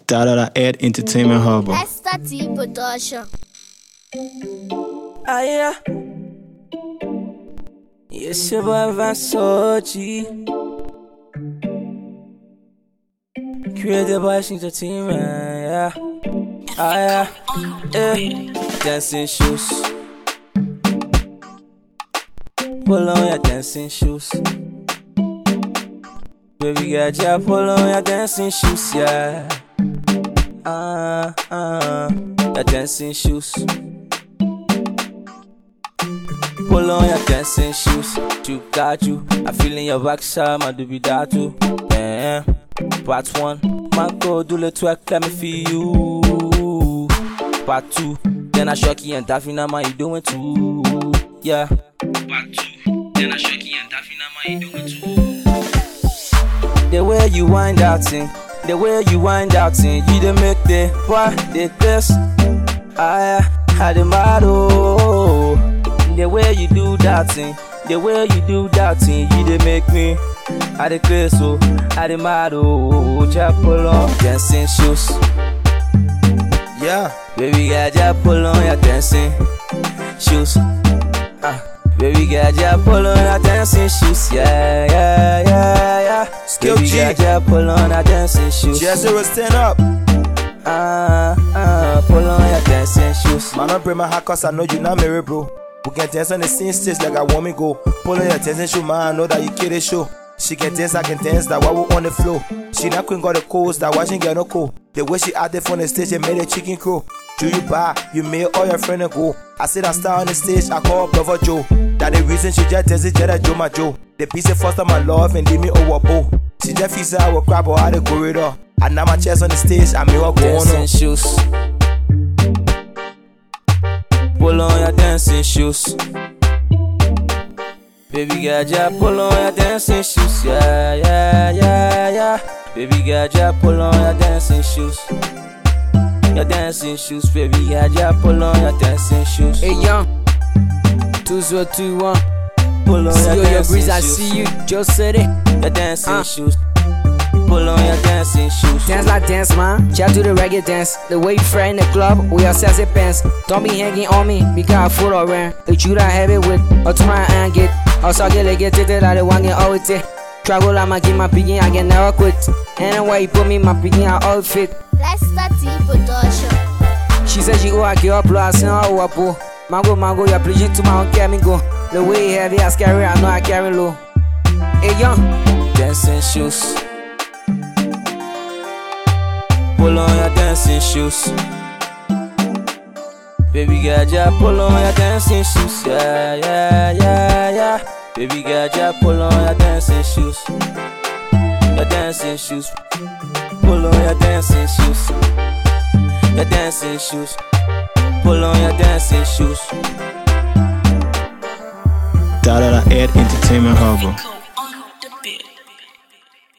Ed Entertainment Hub. Esta production. Ah yeah. Yes, your boy Vansoji. Created by Entertainment, yeah. Ah yeah. Dancing shoes. Pull on your dancing shoes. Baby girl, just pull on your dancing shoes, yeah. Your dancing shoes. Pull on your dancing shoes. You got you. I feel in your backside, my doobie that too. Yeah. Part 1, my go do the twerk, let me feel you. Part 2, then I shocky and Daffy, now you doing too. Yeah. Part 2, then I shocky and Daffy, now you doing too. The way you wind that thing, the way you wind that thing, you dey make the boy the best. I had the model. The way you do that thing, the way you do that thing, you dey make me. I the crazy, so I the model. Just pull on dancing shoes. Yeah, baby girl, just pull on your dancing shoes. Baby girl, just pull on your dancing shoes. Yeah, yeah, yeah, yeah. Still baby G. girl, just pull on your dancing shoes. Jesse, stand up. Pull on your dancing shoes. Man, don't break my heart cause I know you not married, bro. We can dance on the same stage like I want me go. Pull on your dancing shoe, man, I know that you kill the show. She can dance, I can dance, that why we on the floor. She not queen got the coals, that why she get no cool. The way she out there from the stage, it made a chicken crow. Do you buy, you made all your friends go. I said I star on the stage, I call Brother Joe. That the reason she just does it, just Joe my Joe. The piece of foster my love and leave me over bow. She just feels I will grab her out the corridor. I now my chest on the stage, I made her go on. Dancing shoes. Pull on your dancing shoes. Baby girl, just pull on your dancing shoes. Yeah, yeah, yeah, yeah. Baby girl, just pull on your dancing shoes. Your dancing shoes, baby girl, just pull on your dancing shoes. Hey young, 2021. Pull on See your your dancing breeze, I shoes. see you, just said it. Your dancing shoes. Pull on your dancing shoes. Dance like dance, man. Chat to the reggae dance. The way you fry in the club with your sassy pants. Don't be hanging on me because I fool around. If you don't have it with, or to my and get. Also get like it, I don't want it all it. Travel, I'ma get my picking, I can never quit. And why you put me my picking, I all fit. Esta production. She said she go, I get up, I send her up. Mango, you're pleasing to my own go. The way you have it, I carry, I know I carry low. Hey young, dancing shoes. Pull on your dancing shoes. Baby girl, just pull on your dancing shoes. Yeah, yeah, yeah, yeah. Baby girl, just pull on your dancing shoes. Your dancing shoes. Pull on your dancing shoes. Your dancing shoes. Pull on your dancing shoes. Ed Entertainment Hub.